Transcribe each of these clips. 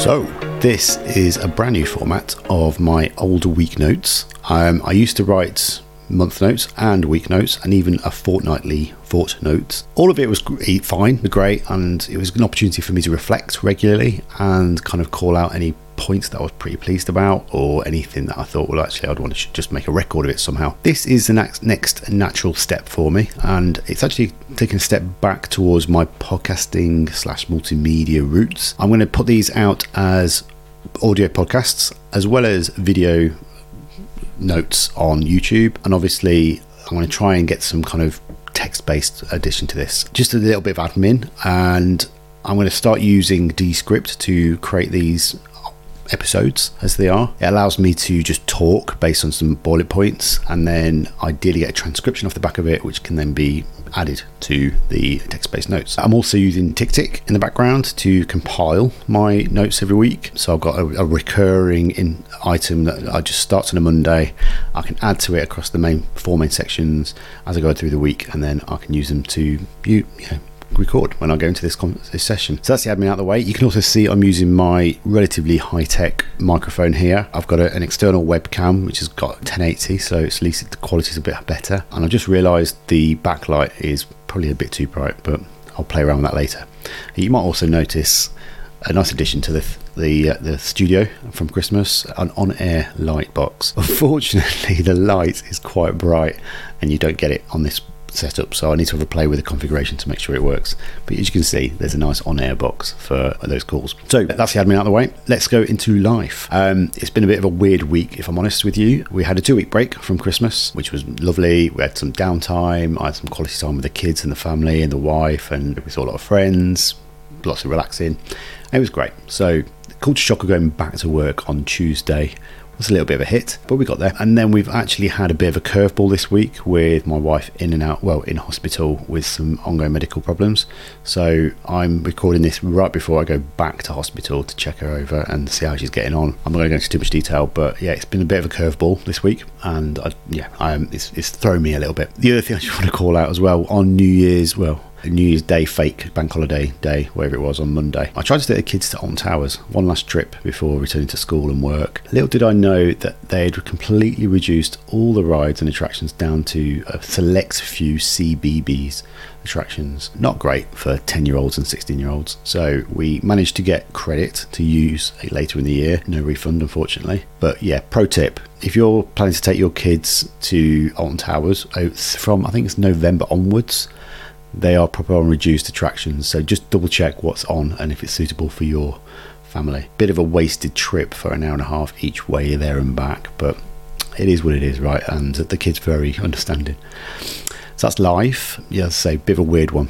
So this is a brand new format of my older week notes. I used to write month notes and week notes and even a fortnightly thought notes. All of it was fine, great, and it was an opportunity for me to reflect regularly and kind of call out any points that I was pretty pleased about or anything that I thought, well, actually I'd want to just make a record of it somehow. This is the next natural step for me, and it's actually taking a step back towards my podcasting / multimedia roots. I'm going to put these out as audio podcasts as well as video notes on YouTube, and obviously I'm going to try and get some kind of text-based addition to this, just a little bit of admin, and I'm going to start using Descript to create these episodes as they are. It allows me to just talk based on some bullet points and then ideally get a transcription off the back of it, which can then be added to the text-based notes. I'm also using TickTick in the background to compile my notes every week. So I've got a recurring item that I just starts on a Monday. I can add to it across the four main sections as I go through the week, and then I can use them to record when I go into this session. So that's the admin out of the way. You can also see I'm using my relatively high-tech microphone here. I've got an external webcam which has got 1080, so at least the quality is a bit better, and I've just realised the backlight is probably a bit too bright, but I'll play around with that later. You might also notice a nice addition to the studio from Christmas, an on-air light box. Unfortunately the light is quite bright and you don't get it on this setup, so I need to have a play with the configuration to make sure it works, but as you can see there's a nice on-air box for those calls. So that's the admin out of the way. Let's go into life. It's been a bit of a weird week, if I'm honest with you. We had a 2-week break from Christmas, which was lovely. We had some downtime. I had some quality time with the kids and the family and the wife, and we saw a lot of friends, lots of relaxing. It was great. So culture shock of going back to work on Tuesday was a little bit of a hit, but we got there. And then we've actually had a bit of a curveball this week with my wife in hospital with some ongoing medical problems. So I'm recording this right before I go back to hospital to check her over and see how she's getting on. I'm not going to go into too much detail, but yeah, it's been a bit of a curveball this week, and it's thrown me a little bit. The other thing I just want to call out as well, on New Year's Day, fake bank holiday day, whatever it was, on Monday, I tried to take the kids to Alton Towers one last trip before returning to school and work. Little did I know that they'd completely reduced all the rides and attractions down to a select few CBeebies attractions. Not great for 10-year-olds and 16-year-olds. So we managed to get credit to use later in the year. No refund, unfortunately. But yeah, pro tip, if you're planning to take your kids to Alton Towers from, I think it's November onwards, they are proper on reduced attractions, so just double check what's on and if it's suitable for your family. Bit of a wasted trip for an hour and a half each way there and back, but it is what it is, right? And the kids very understanding. So that's life. Yeah, as I say, bit of a weird one.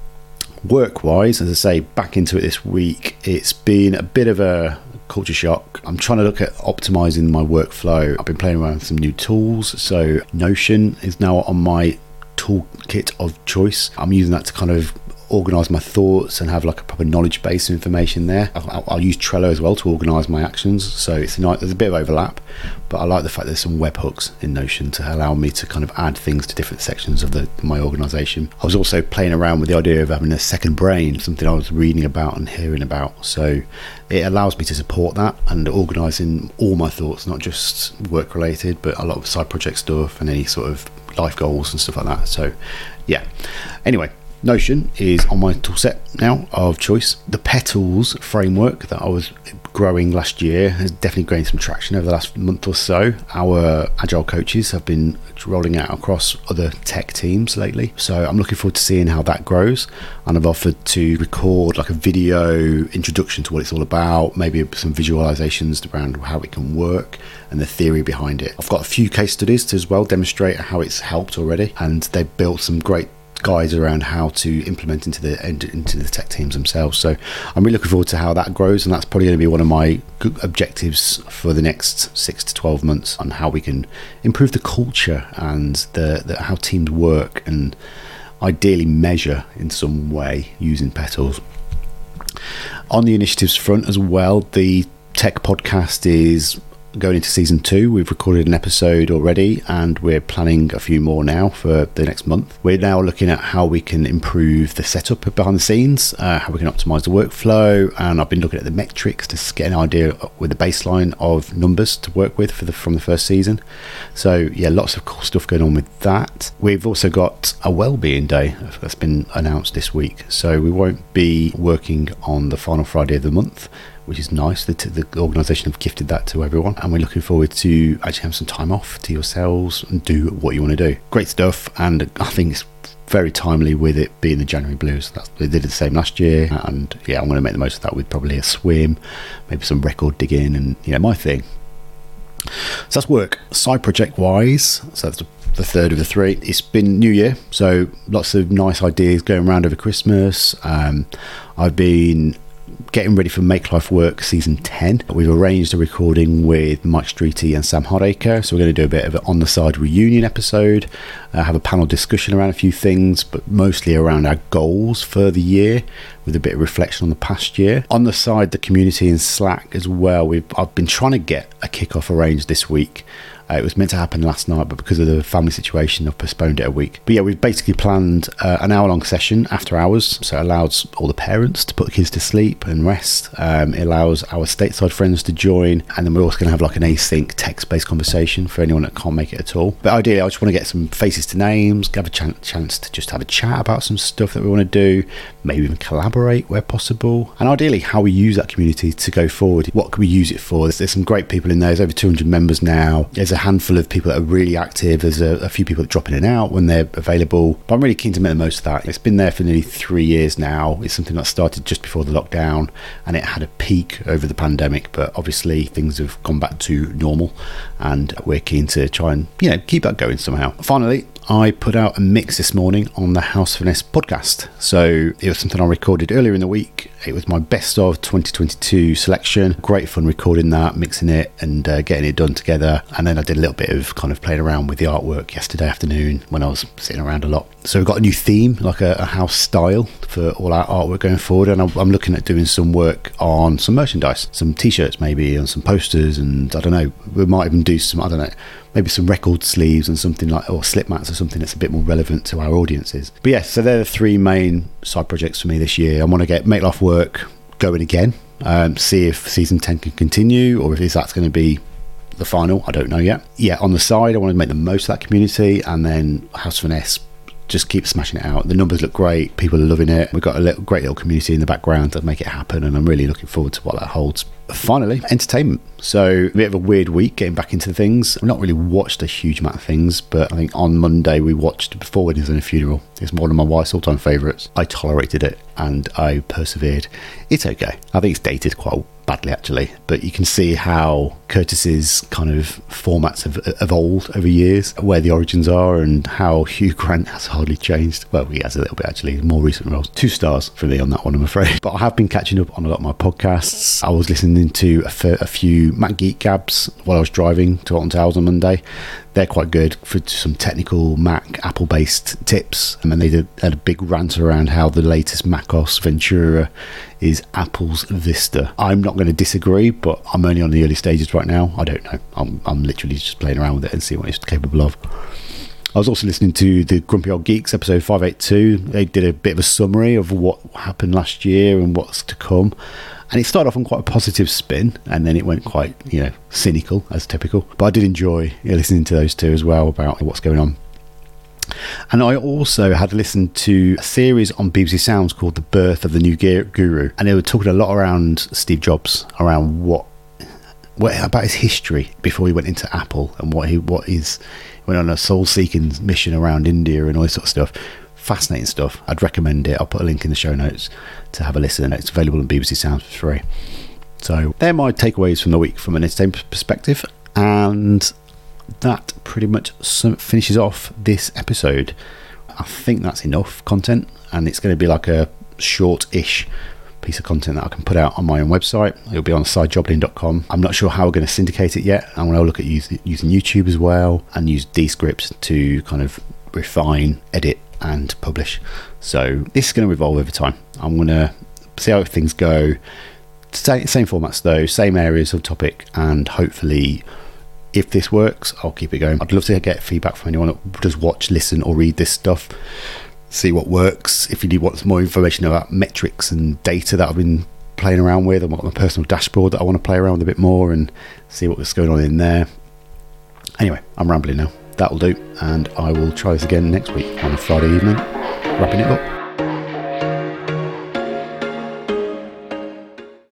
Work-wise, as I say, back into it this week. It's been a bit of a culture shock. I'm trying to look at optimizing my workflow. I've been playing around with some new tools, so Notion is now on my toolkit of choice. I'm using that to kind of organize my thoughts and have like a proper knowledge base of information there. I'll use Trello as well to organize my actions, so there's a bit of overlap, but I like the fact there's some webhooks in Notion to allow me to kind of add things to different sections of my organization. I was also playing around with the idea of having a second brain, something I was reading about and hearing about, so it allows me to support that and organizing all my thoughts, not just work related, but a lot of side project stuff and any sort of life goals and stuff like that. So yeah, anyway, Notion is on my toolset now of choice. The Petals framework that I was growing last year has definitely gained some traction over the last month or so. Our agile coaches have been rolling out across other tech teams lately, so I'm looking forward to seeing how that grows, and I've offered to record like a video introduction to what it's all about, maybe some visualizations around how it can work and the theory behind it. I've got a few case studies to as well demonstrate how it's helped already, and they've built some great guides around how to implement into the tech teams themselves. So I'm really looking forward to how that grows, and that's probably going to be one of my objectives for the next 6 to 12 months on how we can improve the culture and how teams work, and ideally measure in some way using Petals. On the initiatives front as well, the tech podcast is going into season 2. We've recorded an episode already, and we're planning a few more now for the next month. We're now looking at how we can improve the setup behind the scenes, how we can optimize the workflow, and I've been looking at the metrics to get an idea with the baseline of numbers to work with from the first season. So yeah, lots of cool stuff going on with that. We've also got a wellbeing day that's been announced this week, so we won't be working on the final Friday of the month, which is nice. The organisation have gifted that to everyone, and we're looking forward to actually have some time off to yourselves and do what you want to do. Great stuff, and I think it's very timely with it being the January blues. They did the same last year, and yeah, I'm going to make the most of that with probably a swim, maybe some record digging, and my thing. So that's work. Side project wise, so that's the third of the 3. It's been New Year, so lots of nice ideas going around over Christmas. I've been getting ready for Make Life Work season 10. We've arranged a recording with Mike Streety and Sam Hardacre, so we're going to do a bit of an on the side reunion episode, have a panel discussion around a few things, but mostly around our goals for the year, with a bit of reflection on the past year. On the side, the community in Slack as well. I've been trying to get a kickoff arranged this week. It was meant to happen last night, but because of the family situation, I've postponed it a week. But yeah, we've basically planned an hour-long session after hours, so it allows all the parents to put the kids to sleep and rest. It allows our stateside friends to join, and then we're also going to have like an async text-based conversation for anyone that can't make it at all. But ideally, I just want to get some faces to names, have a chance to just have a chat about some stuff that we want to do, maybe even collaborate where possible, and ideally how we use that community to go forward. What can we use it for? There's some great people in there. There's over 200 members now. There's a handful of people that are really active. There's a few people that drop in and out when they're available, but I'm really keen to make the most of that. It's been there for nearly 3 years now. It's something that started just before the lockdown, and it had a peak over the pandemic, but obviously things have gone back to normal, and we're keen to try and keep that going somehow. Finally, I put out a mix this morning on the House Finesse podcast. So it was something I recorded earlier in the week. It was my best of 2022 selection. Great fun recording that, mixing it and getting it done together. And then I did a little bit of kind of playing around with the artwork yesterday afternoon when I was sitting around a lot. So we've got a new theme, like a house style for all our artwork going forward. And I'm looking at doing some work on some merchandise, some t-shirts maybe, and some posters. And I don't know, we might even do some, maybe some record sleeves and something like, or slip mats or something that's a bit more relevant to our audiences. But yeah, so they're the 3 main side projects for me this year. I want to get Make Life Work going again, see if season 10 can continue, or if that's going to be the final. I don't know yet. Yeah, on the side, I want to make the most of that community, and then House Finesse, just keep smashing it out. The numbers look great. People are loving it. We've got a great little community in the background to make it happen, and I'm really looking forward to what that holds. Finally, entertainment. So a bit of a weird week getting back into things. I've not really watched a huge amount of things, but I think on Monday we watched Before Weddings and a Funeral. It's one of my wife's all-time favourites. I tolerated it and I persevered. It's okay. I think it's dated quite badly actually, but you can see how Curtis's kind of formats have evolved over years, where the origins are, and how Hugh Grant has hardly changed. Well, he has a little bit actually, more recent roles. 2 stars for me on that one, I'm afraid. But I have been catching up on a lot of my podcasts. I was listening to a few Mac Geek Gabs while I was driving to Alton Towers on Monday. They're quite good for some technical Mac, Apple-based tips. And then they had a big rant around how the latest macOS Ventura is Apple's Vista. I'm not going to disagree, but I'm only on the early stages right now. I don't know. I'm literally just playing around with it and seeing what it's capable of. I was also listening to the Grumpy Old Geeks episode 582. They did a bit of a summary of what happened last year and what's to come. And it started off on quite a positive spin, and then it went quite, cynical, as typical. But I did enjoy listening to those two as well about what's going on. And I also had listened to a series on BBC Sounds called The Birth of the New Guru. And they were talking a lot around Steve Jobs, around what about his history before he went into Apple, and what he went on a soul-seeking mission around India and all this sort of stuff. Fascinating stuff. I'd recommend it. I'll put a link in the show notes to have a listen. It's available on BBC Sounds for free. So they're my takeaways from the week from an entertainment perspective, and that pretty much finishes off this episode. I think that's enough content, and it's going to be like a short-ish piece of content that I can put out on my own website. It'll be on sidejobling.com. I'm not sure how we're going to syndicate it yet. I'm going to look at using YouTube as well, and use Descript to kind of refine, edit and publish. So this is going to evolve over time. I'm going to see how things go, Same formats though, same areas of topic, and hopefully if this works, I'll keep it going. I'd love to get feedback from anyone that does watch, listen or read this stuff, see what works. If you want some more information about metrics and data that I've been playing around with, I've got my personal dashboard that I want to play around with a bit more and see what's going on in there. Anyway, I'm rambling now. That'll do, and I will try this again next week on a Friday evening, wrapping it up.